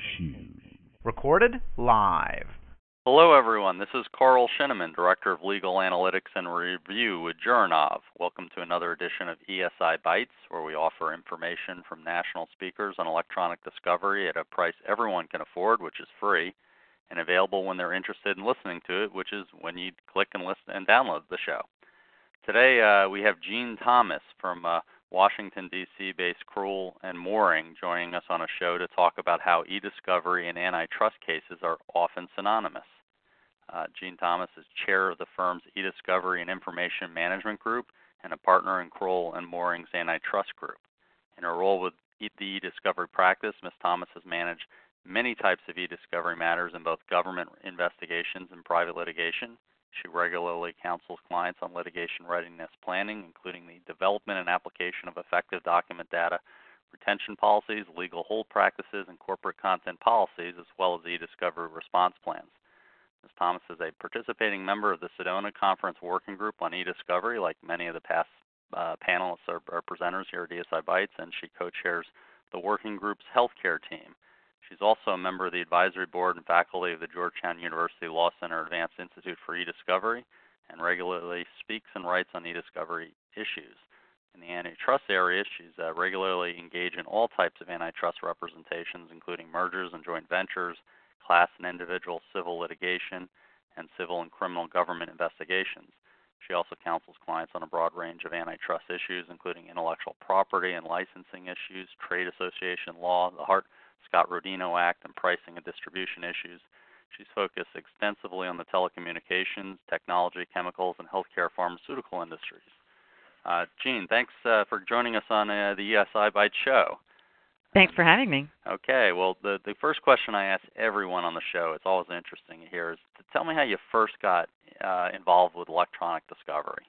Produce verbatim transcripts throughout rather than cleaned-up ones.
Shoes. Recorded live. Hello, everyone. This is Carl Shinneman, Director of Legal Analytics and Review with Jurnov. Welcome to another edition of E S I Bytes, where we offer information from national speakers on electronic discovery at a price everyone can afford, which is free, and available when they're interested in listening to it, which is when you click and listen and download the show. Today, uh, we have Gene Thomas from uh, Washington, D C-based Crowell and Moring joining us on a show to talk about how e-discovery and antitrust cases are often synonymous. Uh, Gene Thomas is chair of the firm's e-discovery and information management group and a partner in Crowell and Moring's antitrust group. In her role with the e-discovery practice, Miz Thomas has managed many types of e-discovery matters in both government investigations and private litigation. She regularly counsels clients on litigation readiness planning, including the development and application of effective document data, retention policies, legal hold practices, and corporate content policies, as well as e-discovery response plans. Miz Thomas is a participating member of the Sedona Conference Working Group on e-discovery, like many of the past uh, panelists or, or presenters here at E S I Bytes, and she co-chairs the working group's healthcare team. She's also a member of the advisory board and faculty of the Georgetown University Law Center Advanced Institute for E-Discovery, and regularly speaks and writes on e-discovery issues. In the antitrust area, she's uh, regularly engaged in all types of antitrust representations, including mergers and joint ventures, class and individual civil litigation, and civil and criminal government investigations. She also counsels clients on a broad range of antitrust issues, including intellectual property and licensing issues, trade association law, the Hart Scott-Rodino Act, and pricing and distribution issues. She's focused extensively on the telecommunications, technology, chemicals, and healthcare pharmaceutical industries. Uh, Gene, thanks uh, for joining us on uh, the E S I Bytes show. Thanks for having me. Okay, well, the, the first question I ask everyone on the show, it's always interesting to hear, is to tell me how you first got uh, involved with electronic discovery.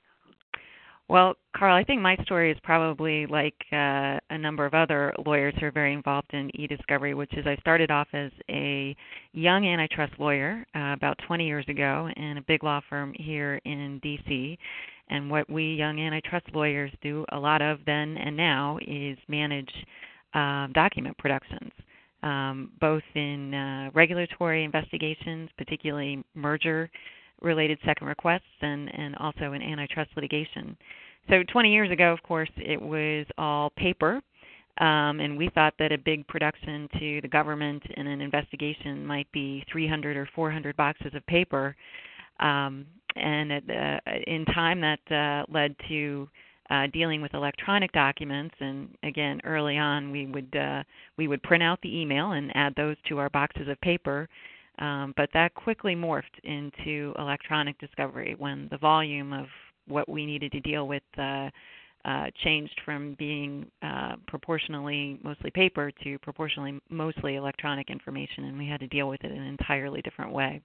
Well, Carl, I think my story is probably like uh, a number of other lawyers who are very involved in e-discovery, which is I started off as a young antitrust lawyer uh, about twenty years ago in a big law firm here in D C, and what we young antitrust lawyers do a lot of then and now is manage uh, document productions, um, both in uh, regulatory investigations, particularly merger related second requests, and, and also in antitrust litigation. So twenty years ago, of course, it was all paper, um, and we thought that a big production to the government in an investigation might be three hundred or four hundred boxes of paper. Um, and at, uh, in time, that uh, led to uh, dealing with electronic documents. And again, early on, we would uh, we would print out the email and add those to our boxes of paper. Um, but that quickly morphed into electronic discovery when the volume of what we needed to deal with uh, uh, changed from being uh, proportionally mostly paper to proportionally mostly electronic information, and we had to deal with it in an entirely different way.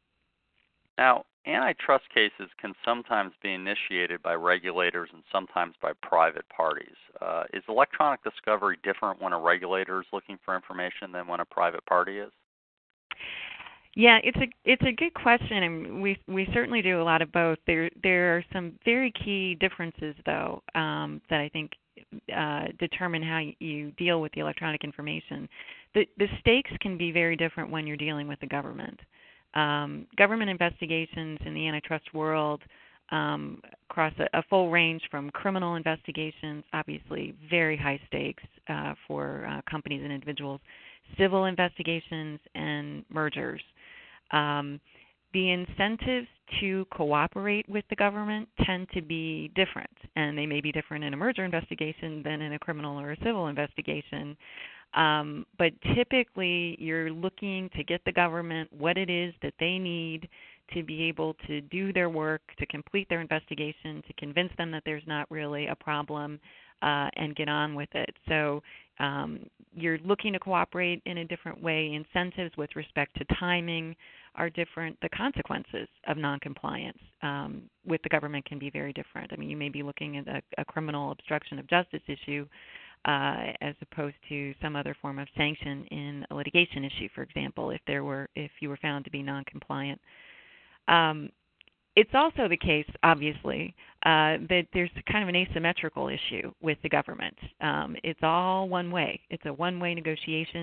Now, antitrust cases can sometimes be initiated by regulators and sometimes by private parties. Uh, is electronic discovery different when a regulator is looking for information than when a private party is? Yeah, it's a it's a good question, and we we certainly do a lot of both. There there are some very key differences, though, um, that I think uh, determine how you deal with the electronic information. The the stakes can be very different when you're dealing with the government. Um, government investigations in the antitrust world um, across a, a full range from criminal investigations, obviously very high stakes uh, for uh, companies and individuals, civil investigations, and mergers. Um, the incentives to cooperate with the government tend to be different, and they may be different in a merger investigation than in a criminal or a civil investigation. Um, but typically, you're looking to get the government what it is that they need to be able to do their work, to complete their investigation, to convince them that there's not really a problem, uh, and get on with it. So um, you're looking to cooperate in a different way. Incentives with respect to timing are different. The consequences of noncompliance um, with the government can be very different. I mean, you may be looking at a, a criminal obstruction of justice issue uh, as opposed to some other form of sanction in a litigation issue, for example, if there were if you were found to be noncompliant. Um, It's also the case, obviously, uh, that there's kind of an asymmetrical issue with the government. Um, it's all one way. It's a one-way negotiation.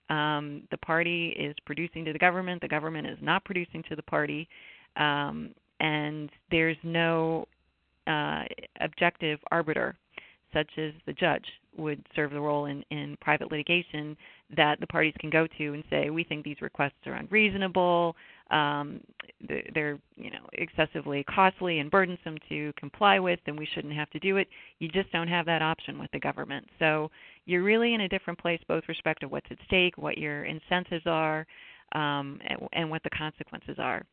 um, the party is producing to the government, the government is not producing to the party, um, and there's no uh, objective arbiter, such as the judge would serve the role in, in private litigation, that the parties can go to and say, we think these requests are unreasonable, um, they're you know excessively costly and burdensome to comply with, and we shouldn't have to do it. You just don't have that option with the government. So you're really in a different place, both with respect to what's at stake, what your incentives are, um, and, and what the consequences are.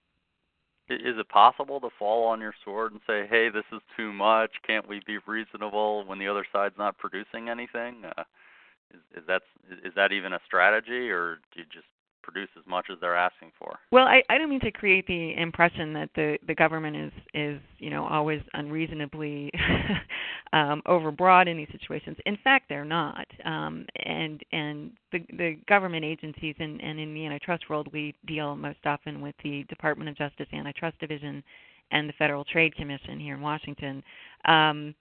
Is it possible to fall on your sword and say, hey, this is too much, can't we be reasonable, when the other side's not producing anything? Uh, is, is, that, is that even a strategy, or do you just produce as much as they're asking for? Well, I, I don't mean to create the impression that the, the government is, is, you know, always unreasonably um, overbroad in these situations. In fact, they're not. Um, and and the, the government agencies, and, and in the antitrust world, we deal most often with the Department of Justice Antitrust Division and the Federal Trade Commission here in Washington. Um,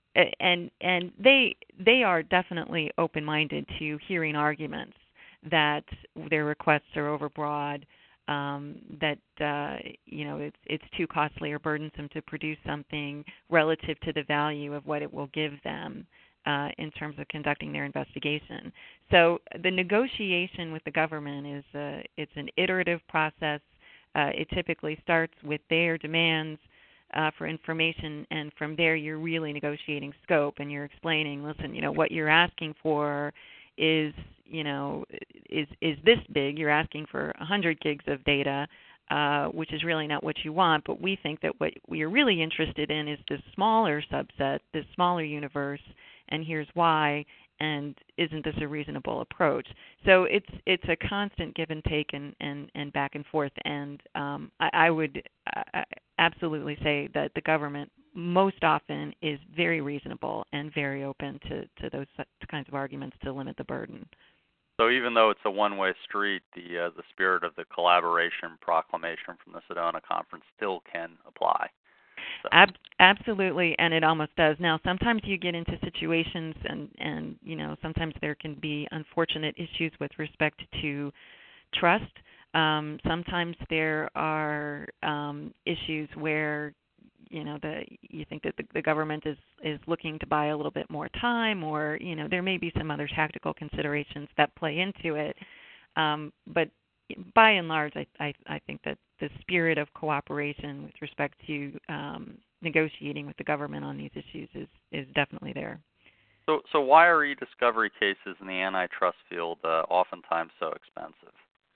and and they they are definitely open-minded to hearing arguments that their requests are overbroad, um, that uh, you know it's it's too costly or burdensome to produce something relative to the value of what it will give them uh, in terms of conducting their investigation. So the negotiation with the government is a, it's an iterative process. Uh, it typically starts with their demands uh, for information, and from there you're really negotiating scope, and you're explaining, listen, you know what you're asking for is you know is is this big. You're asking for one hundred gigs of data, uh, which is really not what you want. But we think that what we are really interested in is this smaller subset, this smaller universe, and here's why. And isn't this a reasonable approach? So it's it's a constant give and take and, and, and back and forth. And um, I, I would uh, absolutely say that the government most often is very reasonable and very open to, to those kinds of arguments to limit the burden. So even though it's a one-way street, the uh, the spirit of the collaboration proclamation from the Sedona Conference still can apply. So. Ab- absolutely, and it almost does. Now, sometimes you get into situations, and, and you know, sometimes there can be unfortunate issues with respect to trust. Um, sometimes there are um, issues where you know the you think that the, the government is, is looking to buy a little bit more time, or you know there may be some other tactical considerations that play into it. Um, but by and large, I, I, I think that the spirit of cooperation with respect to um, negotiating with the government on these issues is, is definitely there. So, so why are e-discovery cases in the antitrust field uh, oftentimes so expensive?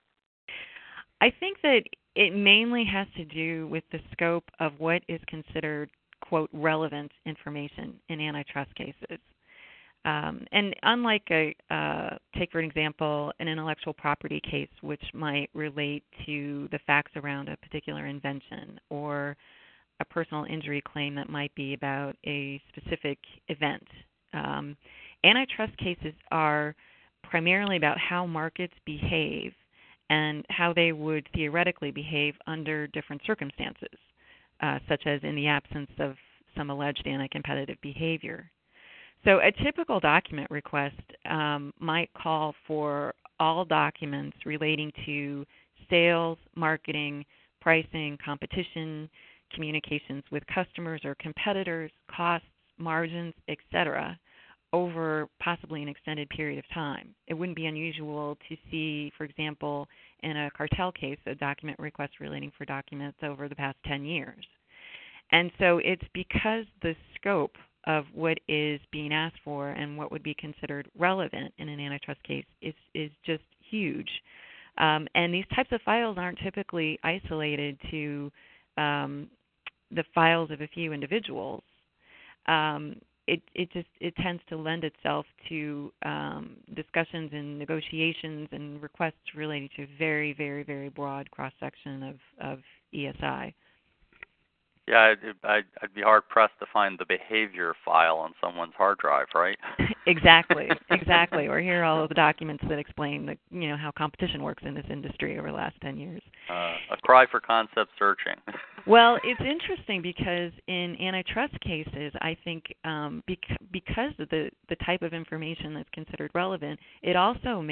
I think that it mainly has to do with the scope of what is considered, quote, relevant information in antitrust cases. Um, and unlike a, uh, take for an example, an intellectual property case, which might relate to the facts around a particular invention, or a personal injury claim that might be about a specific event, um, antitrust cases are primarily about how markets behave and how they would theoretically behave under different circumstances, uh, such as in the absence of some alleged anti-competitive behavior. So a typical document request um, might call for all documents relating to sales, marketing, pricing, competition, communications with customers or competitors, costs, margins, et cetera, over possibly an extended period of time. It wouldn't be unusual to see, for example, in a cartel case, a document request relating for documents over the past ten years. And so it's because the scope of what is being asked for and what would be considered relevant in an antitrust case is, is just huge. Um, and these types of files aren't typically isolated to um, the files of a few individuals. Um, it, it just it tends to lend itself to um, discussions and negotiations and requests related to a very, very, very broad cross-section of, of E S I. Yeah, I'd, I'd, I'd be hard-pressed to find the behavior file on someone's hard drive, right? Exactly, exactly. Or here are all of the documents that explain the, you know, how competition works in this industry over the last ten years. Uh, a cry for concept searching. Well, it's interesting because in antitrust cases, I think um, bec- because of the, the type of information that's considered relevant, it also makes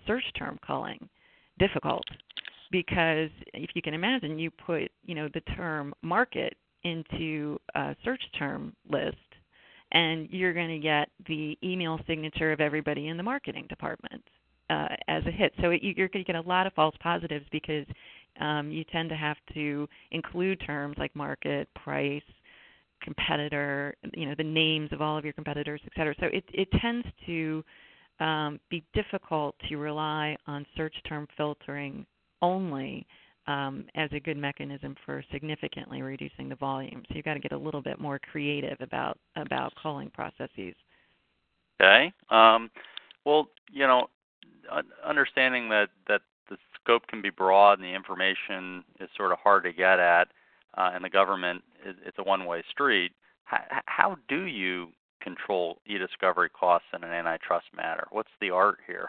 search term culling difficult, because if you can imagine, you put, you know, the term market into a search term list, and you're going to get the email signature of everybody in the marketing department uh, as a hit. So it, you're going to get a lot of false positives, because um, you tend to have to include terms like market, price, competitor, you know, the names of all of your competitors, et cetera. So it, it tends to um, be difficult to rely on search term filtering only um, as a good mechanism for significantly reducing the volume. So you've got to get a little bit more creative about about culling processes. Okay. Um, well, you know, understanding that, that the scope can be broad and the information is sort of hard to get at, uh, and the government, is, it's a one-way street, how, how do you control e-discovery costs in an antitrust matter? What's the art here?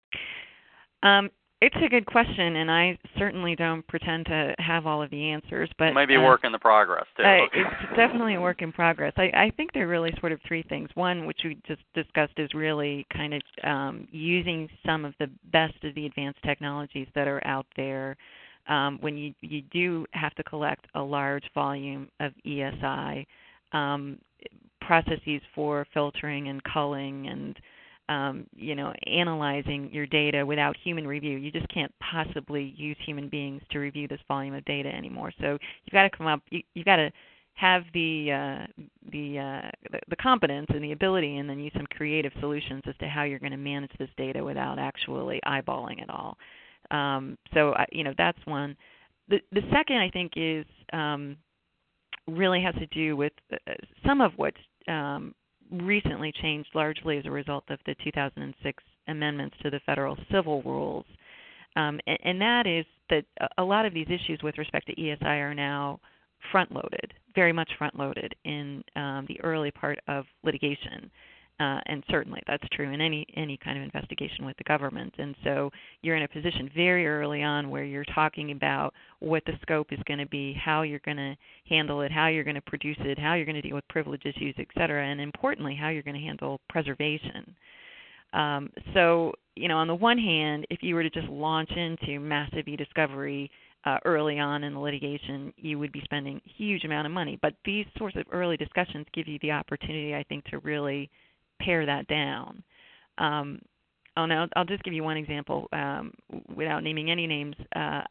Um, It's a good question, and I certainly don't pretend to have all of the answers. But it might be a uh, work in the progress, too. Uh, it's definitely a work in progress. I, I think there are really sort of three things. One, which we just discussed, is really kind of um, using some of the best of the advanced technologies that are out there. Um, when you, you do have to collect a large volume of E S I, um, processes for filtering and culling and Um, you know, analyzing your data without human review. You just can't possibly use human beings to review this volume of data anymore. So you've got to come up, you, you've got to have the, uh, the, uh, the the competence and the ability, and then use some creative solutions as to how you're going to manage this data without actually eyeballing it all. Um, so, you know, that's one. The, the second, I think, is um, really has to do with uh, some of what's um, recently changed largely as a result of the two thousand six amendments to the federal civil rules. Um, and, and that is that a lot of these issues with respect to E S I are now front-loaded, very much front-loaded in um, the early part of litigation. Uh, and certainly that's true in any any kind of investigation with the government. And so you're in a position very early on where you're talking about what the scope is going to be, how you're going to handle it, how you're going to produce it, how you're going to deal with privilege issues, et cetera, and importantly, how you're going to handle preservation. Um, so, you know, on the one hand, if you were to just launch into massive e-discovery uh, early on in the litigation, you would be spending a huge amount of money. But these sorts of early discussions give you the opportunity, I think, to really pare that down. Um, oh, now I'll just give you one example um, without naming any names. Uh,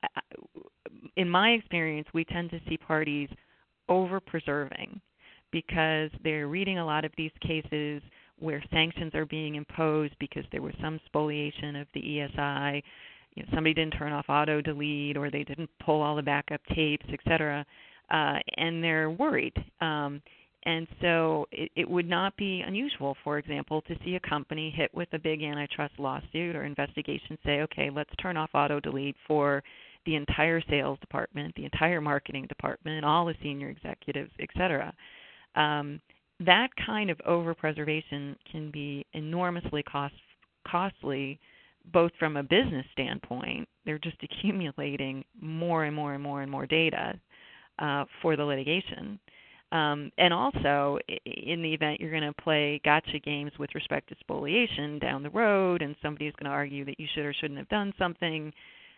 in my experience, we tend to see parties over-preserving because they're reading a lot of these cases where sanctions are being imposed because there was some spoliation of the E S I. You know, somebody didn't turn off auto-delete, or they didn't pull all the backup tapes, et cetera, uh, and they're worried. Um, And so it, it would not be unusual, for example, to see a company hit with a big antitrust lawsuit or investigation say, okay, let's turn off auto-delete for the entire sales department, the entire marketing department, all the senior executives, et cetera. Um, that kind of over-preservation can be enormously cost, costly, both from a business standpoint. They're just accumulating more and more and more and more data uh, for the litigation. Um, and also, in the event you're going to play gotcha games with respect to spoliation down the road, and somebody's going to argue that you should or shouldn't have done something,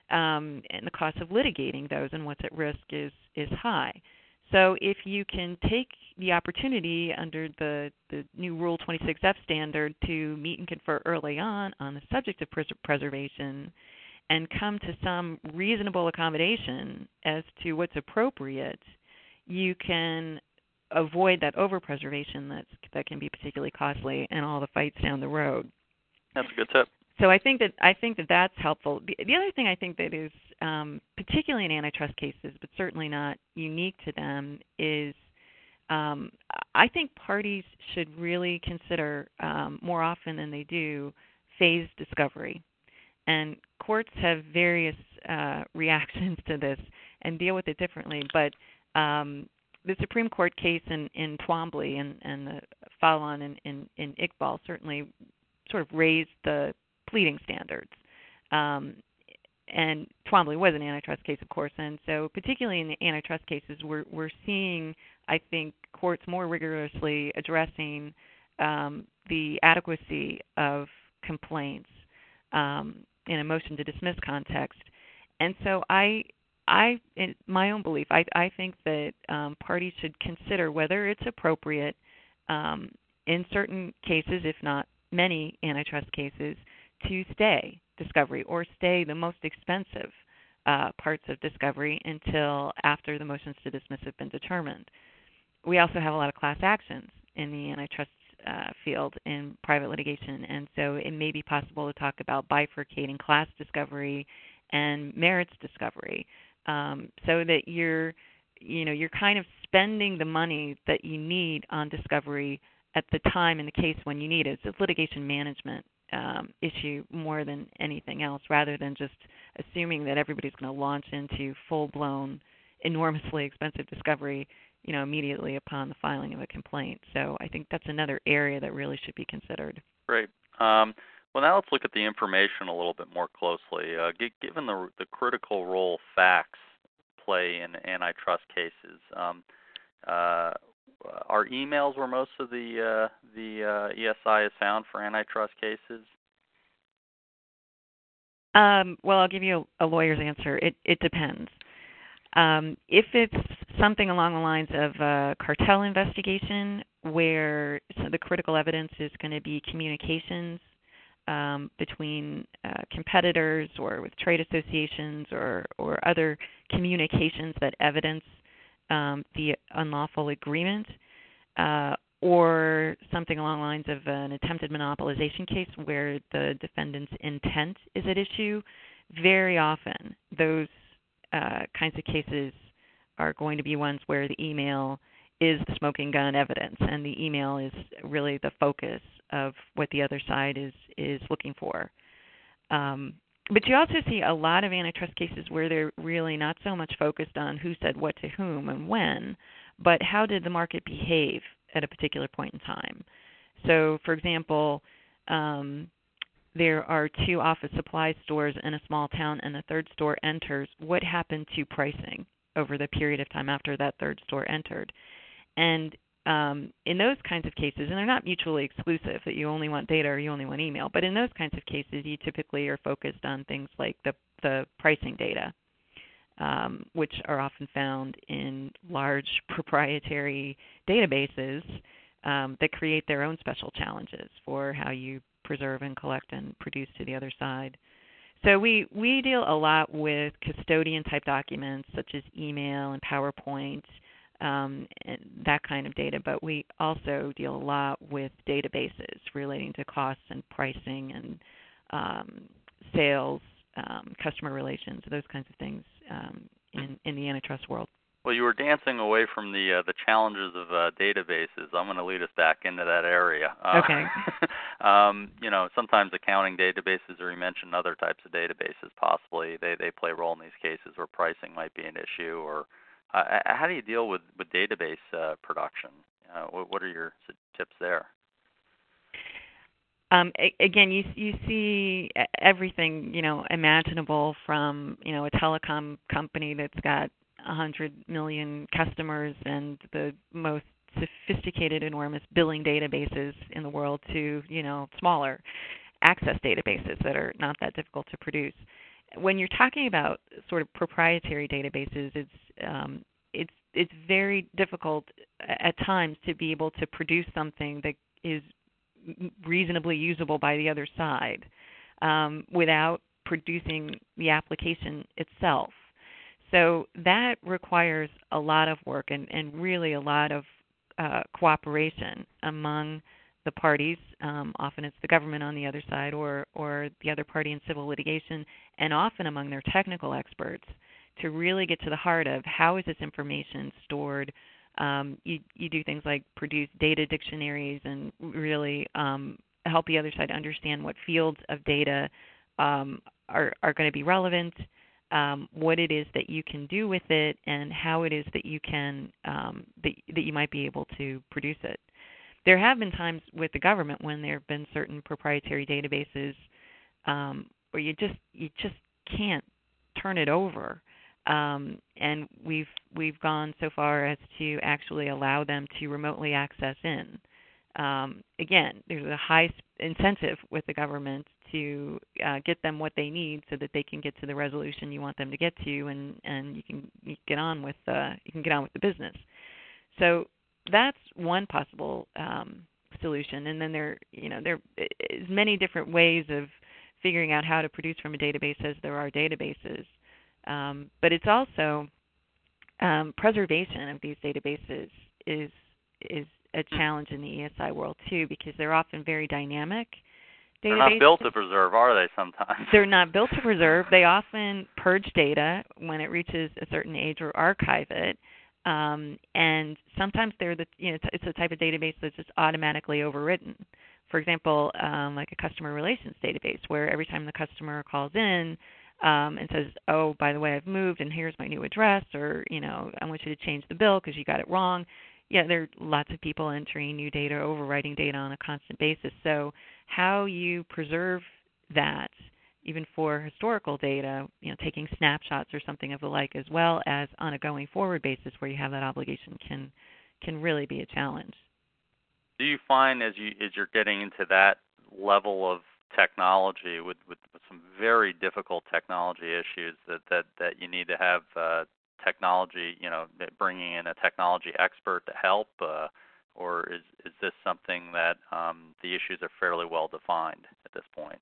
um, and the cost of litigating those and what's at risk is is high. So if you can take the opportunity under the, the new Rule twenty-six F standard to meet and confer early on on the subject of pres- preservation and come to some reasonable accommodation as to what's appropriate, you can avoid that over-preservation that's, that can be particularly costly and all the fights down the road. That's a good tip. So I think that I think that that's helpful. The, the other thing I think that is um, particularly in antitrust cases, but certainly not unique to them, is um, I think parties should really consider um, more often than they do phased discovery. And courts have various uh, reactions to this and deal with it differently, but um, the Supreme Court case in, in Twombly and, and the follow-on in, in, in Iqbal certainly sort of raised the pleading standards. Um, and Twombly was an antitrust case, of course, and so particularly in the antitrust cases, we're, we're seeing, I think, courts more rigorously addressing um, the adequacy of complaints. Um, in a motion to dismiss context. And so I, I, in my own belief, I, I think that um, parties should consider whether it's appropriate um, in certain cases, if not many antitrust cases, to stay discovery or stay the most expensive uh, parts of discovery until after the motions to dismiss have been determined. We also have a lot of class actions in the antitrust uh, field in private litigation, and so it may be possible to talk about bifurcating class discovery and merits discovery, um, so that you're, you know, you're kind of spending the money that you need on discovery at the time in the case when you need it. It's a litigation management um, issue more than anything else, rather than just assuming that everybody's going to launch into full-blown, enormously expensive discovery, you know, immediately upon the filing of a complaint. So I think that's another area that really should be considered. Great. Um, well, now let's look at the information a little bit more closely. Uh, g- given the, the critical role facts play in antitrust cases, um, uh, are emails where most of the uh, the uh, E S I is found for antitrust cases? Um, well, I'll give you a, a lawyer's answer. It, it depends. Um, if it's something along the lines of a cartel investigation where so the critical evidence is going to be communications um, between uh, competitors or with trade associations or, or other communications that evidence um, the unlawful agreement, uh, or something along the lines of an attempted monopolization case where the defendant's intent is at issue, very often those uh, kinds of cases are going to be ones where the email is the smoking gun evidence, and the email is really the focus of what the other side is is looking for. Um, but you also see a lot of antitrust cases where they're really not so much focused on who said what to whom and when, but how did the market behave at a particular point in time. So, for example, um, there are two office supply stores in a small town and the third store enters. What happened to pricing over the period of time after that third store entered? And um, in those kinds of cases, and they're not mutually exclusive, that you only want data or you only want email, but in those kinds of cases, you typically are focused on things like the, the pricing data, um, which are often found in large proprietary databases um, that create their own special challenges for how you preserve and collect and produce to the other side. So we, we deal a lot with custodian-type documents such as email and PowerPoint, um, and that kind of data, but we also deal a lot with databases relating to costs and pricing and um, sales, um, customer relations, those kinds of things um, in, in the antitrust world. Well, you were dancing away from the uh, the challenges of uh, databases. I'm going to lead us back into that area. Uh, okay. um, you know, sometimes accounting databases, or you mentioned other types of databases, possibly they they play a role in these cases where pricing might be an issue. Or uh, how do you deal with with database uh, production? Uh, what, what are your tips there? Um, a- again, you you see everything, you know, imaginable from, you know, a telecom company that's got one hundred million customers and the most sophisticated, enormous billing databases in the world to, you know, smaller access databases that are not that difficult to produce. When you're talking about sort of proprietary databases, it's um, it's it's very difficult at times to be able to produce something that is reasonably usable by the other side um, without producing the application itself. So that requires a lot of work and, and really a lot of uh, cooperation among the parties. Um, often it's the government on the other side or, or the other party in civil litigation, and often among their technical experts to really get to the heart of how is this information stored. Um, you, you do things like produce data dictionaries and really um, help the other side understand what fields of data um, are, are going to be relevant, um, what it is that you can do with it, and how it is that you can um, that, that you might be able to produce it. There have been times with the government when there have been certain proprietary databases um, where you just you just can't turn it over. Um, and we've we've gone so far as to actually allow them to remotely access in um, again, there's a high incentive with the government to uh, get them what they need so that they can get to the resolution you want them to get to, and, and you can you get on with uh, you can get on with the business. So that's one possible um, solution. And then there, you know, there is many different ways of figuring out how to produce from a database as there are databases. Um, but it's also um, preservation of these databases is is a challenge in the E S I world too, because they're often very dynamic. They're not built to preserve, are they, sometimes? They're not built to preserve. They often purge data when it reaches a certain age or archive it. Um, and sometimes they're the, you know, it's a type of database that's just automatically overwritten. For example, um, like a customer relations database, where every time the customer calls in um, and says, oh, by the way, I've moved and here's my new address, or, you know, I want you to change the bill because you got it wrong. Yeah, there are lots of people entering new data, overwriting data on a constant basis. So how you preserve that, even for historical data, you know, taking snapshots or something of the like, as well as on a going forward basis where you have that obligation, can can really be a challenge. Do you find as you as you're getting into that level of technology with, with, with some very difficult technology issues that, that, that you need to have uh, technology, you know, bringing in a technology expert to help, uh, or is is this something that um, the issues are fairly well defined at this point?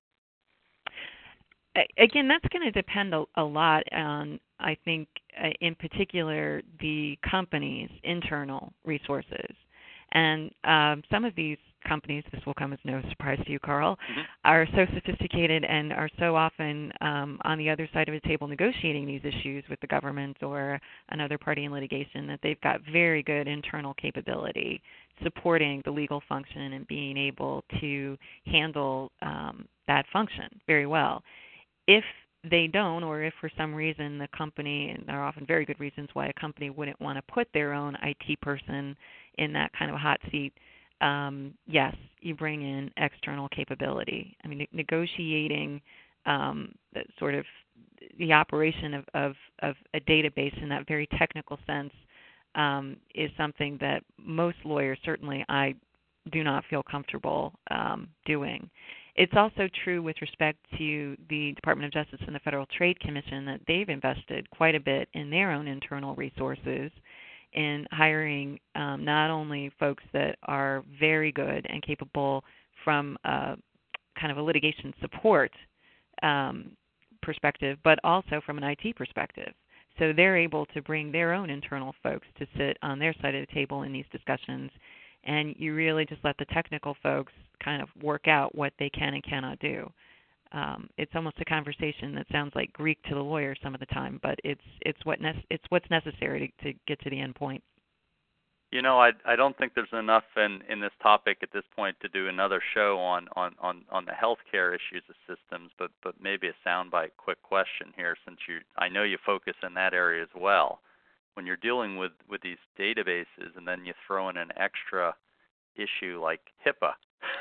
Again, that's going to depend a, a lot on, I think, uh, in particular, the company's internal resources. And um, some of these companies, this will come as no surprise to you, Carl, mm-hmm. are so sophisticated and are so often um, on the other side of the table negotiating these issues with the government or another party in litigation that they've got very good internal capability supporting the legal function and being able to handle um, that function very well. If they don't, or if for some reason the company, and there are often very good reasons why a company wouldn't want to put their own I T person in that kind of a hot seat, um, yes, you bring in external capability. I mean, ne- negotiating um, the, sort of the operation of, of, of a database in that very technical sense um, is something that most lawyers, certainly I, do not feel comfortable um, doing. It's also true with respect to the Department of Justice and the Federal Trade Commission that they've invested quite a bit in their own internal resources in hiring um, not only folks that are very good and capable from a, kind of a litigation support um, perspective, but also from an I T perspective. So they're able to bring their own internal folks to sit on their side of the table in these discussions, and you really just let the technical folks kind of work out what they can and cannot do. Um, it's almost a conversation that sounds like Greek to the lawyer some of the time, but it's it's what ne- it's what's necessary to, to get to the end point. You know, I I don't think there's enough in, in this topic at this point to do another show on, on, on, on the healthcare issues of systems, but, but maybe a soundbite quick question here, since you I know you focus in that area as well. When you're dealing with, with these databases and then you throw in an extra issue like HIPAA,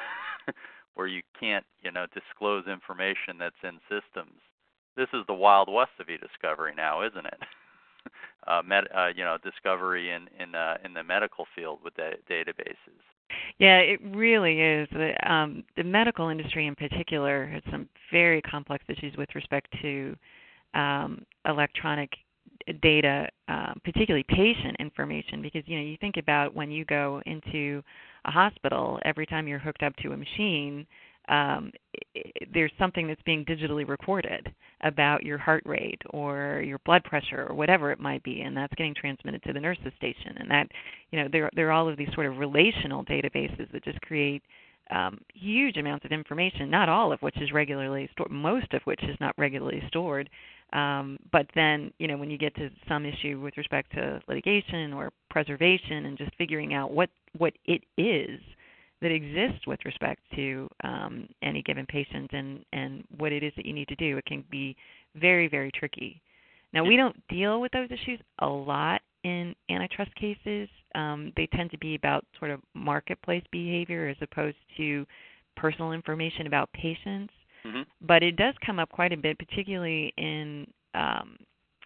where you can't, you know, disclose information that's in systems. This is the Wild West of e-discovery now, isn't it? uh, med, uh, you know, discovery in in, uh, in the medical field with da- databases. Yeah, it really is. The, um, the medical industry in particular has some very complex issues with respect to um, electronic data, um, particularly patient information, because, you know, you think about when you go into a hospital, every time you're hooked up to a machine, um, it, there's something that's being digitally recorded about your heart rate or your blood pressure or whatever it might be, and that's getting transmitted to the nurse's station. And that, you know, there, there are all of these sort of relational databases that just create um, huge amounts of information, not all of which is regularly stored, most of which is not regularly stored. Um, but then, you know, when you get to some issue with respect to litigation or preservation and just figuring out what, what it is that exists with respect to um, any given patient and, and what it is that you need to do, it can be very, very tricky. Now, we don't deal with those issues a lot in antitrust cases. Um, they tend to be about sort of marketplace behavior as opposed to personal information about patients. Mm-hmm. But it does come up quite a bit, particularly in um,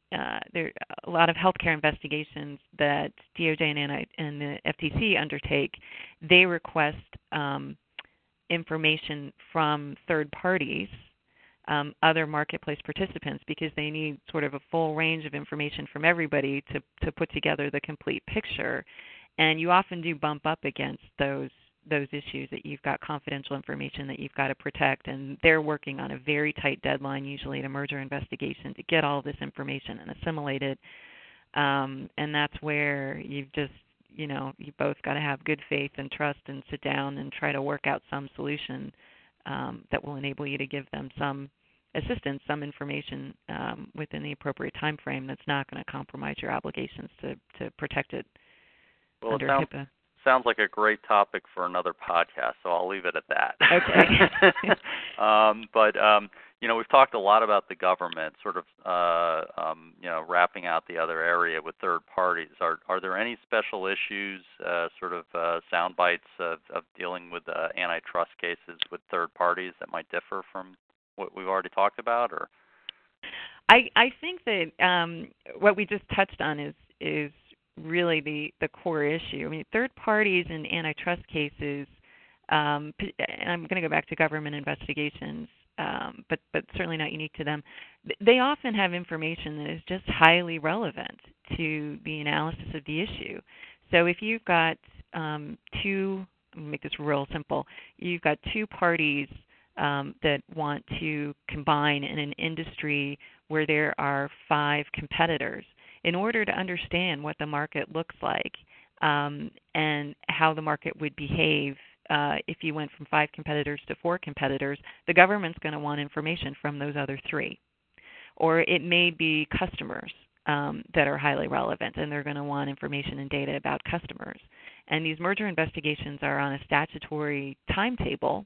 uh, there are a lot of healthcare investigations that D O J and, N I, and the F T C undertake. They request um, information from third parties, um, other marketplace participants, because they need sort of a full range of information from everybody to, to put together the complete picture. And you often do bump up against those those issues that you've got confidential information that you've got to protect, and they're working on a very tight deadline, usually at a merger investigation, to get all this information and assimilate it. Um, and that's where you've just, you know, you both got to have good faith and trust and sit down and try to work out some solution um, that will enable you to give them some assistance, some information um, within the appropriate time frame that's not going to compromise your obligations to, to protect it well, under it sounds, HIPAA. Sounds like a great topic for another podcast, so I'll leave it at that. Okay. um, but, um, you know, we've talked a lot about the government, sort of, uh, um, you know, wrapping out the other area with third parties. Are are there any special issues, uh, sort of uh, sound bites of, of dealing with uh, antitrust cases with third parties that might differ from what we've already talked about? Or I, I think that um, what we just touched on is is really the, the core issue. I mean, third parties in antitrust cases, um, and I'm going to go back to government investigations, um, but, but certainly not unique to them, they often have information that is just highly relevant to the analysis of the issue. So if you've got um, two, let me make this real simple, you've got two parties um, that want to combine in an industry where there are five competitors. In order to understand what the market looks like um, and how the market would behave uh, if you went from five competitors to four competitors, the government's going to want information from those other three. Or it may be customers um, that are highly relevant, and they're going to want information and data about customers. And these merger investigations are on a statutory timetable,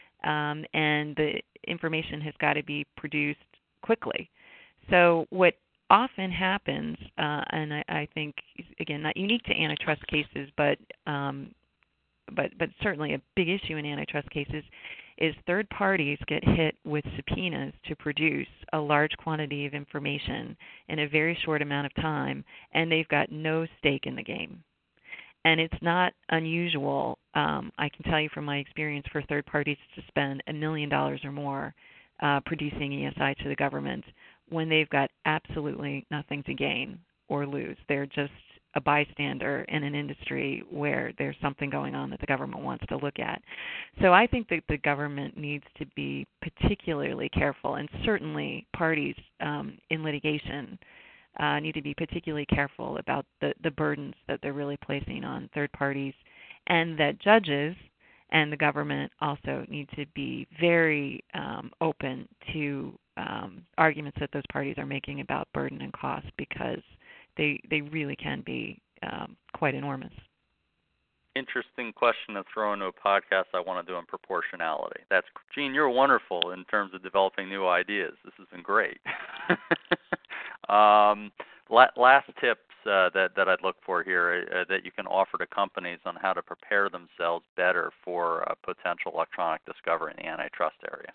um, and the information has got to be produced quickly. So what often happens, uh, and I, I think, again, not unique to antitrust cases, but um, but but certainly a big issue in antitrust cases, is third parties get hit with subpoenas to produce a large quantity of information in a very short amount of time, and they've got no stake in the game. And it's not unusual, um, I can tell you from my experience, for third parties to spend a million dollars or more uh, producing E S I to the government when they've got absolutely nothing to gain or lose. They're just a bystander in an industry where there's something going on that the government wants to look at. So I think that the government needs to be particularly careful, and certainly parties um, in litigation uh, need to be particularly careful about the, the burdens that they're really placing on third parties, and that judges and the government also need to be very um, open to um, arguments that those parties are making about burden and cost, because they they really can be um, quite enormous. Interesting question to throw into a podcast I want to do on proportionality. That's Gene, you're wonderful in terms of developing new ideas. This has been great. um, last tips uh, that, that I'd look for here uh, that you can offer to companies on how to prepare themselves better for uh, potential electronic discovery in the antitrust area.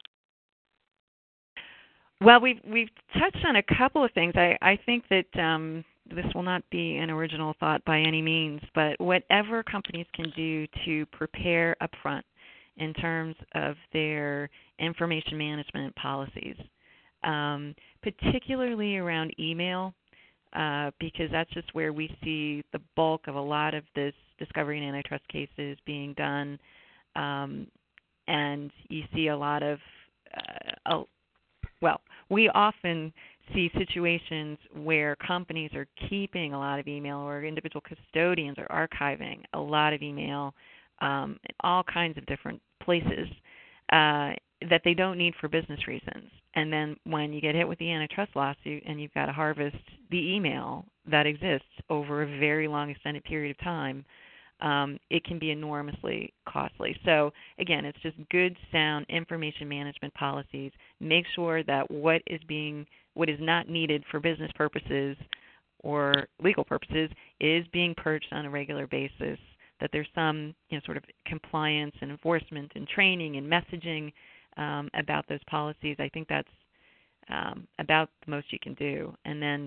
Well, we've we've touched on a couple of things. I, I think that um, this will not be an original thought by any means, but whatever companies can do to prepare upfront in terms of their information management policies, um, particularly around email, uh, because that's just where we see the bulk of a lot of this discovery and antitrust cases being done, um, and you see a lot of uh, a, Well, we often see situations where companies are keeping a lot of email, or individual custodians are archiving a lot of email um, in all kinds of different places uh, that they don't need for business reasons. And then when you get hit with the antitrust lawsuit and you've got to harvest the email that exists over a very long extended period of time, Um, it can be enormously costly. So again, it's just good, sound information management policies. Make sure that what is being, what is not needed for business purposes or legal purposes is being purged on a regular basis. That there's some, you know, sort of compliance and enforcement and training and messaging um, about those policies. I think that's um, about the most you can do. And then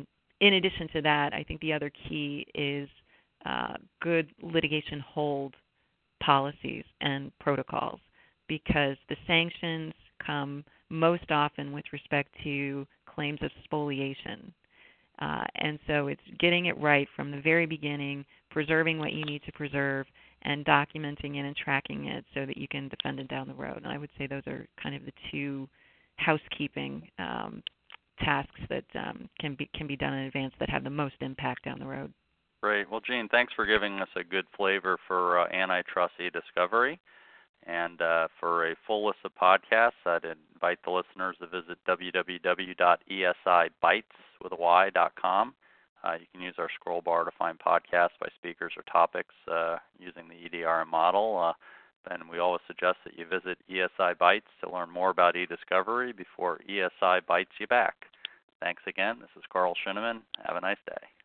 in addition to that, I think the other key is uh, good litigation hold policies and protocols, because the sanctions come most often with respect to claims of spoliation. Uh, and so it's getting it right from the very beginning, preserving what you need to preserve, and documenting it and tracking it so that you can defend it down the road. And I would say those are kind of the two housekeeping um, tasks that um, can be can be done in advance that have the most impact down the road. Great. Well, Jean, thanks for giving us a good flavor for uh, antitrust e-discovery. And uh, for a full list of podcasts, I'd invite the listeners to visit w w w dot e s i bytes with a y dot com. Uh, you can use our scroll bar to find podcasts by speakers or topics uh, using the E D R M model. Uh, and we always suggest that you visit E S I Bytes to learn more about e-discovery before E S I bites you back. Thanks again. This is Carl Shinneman. Have a nice day.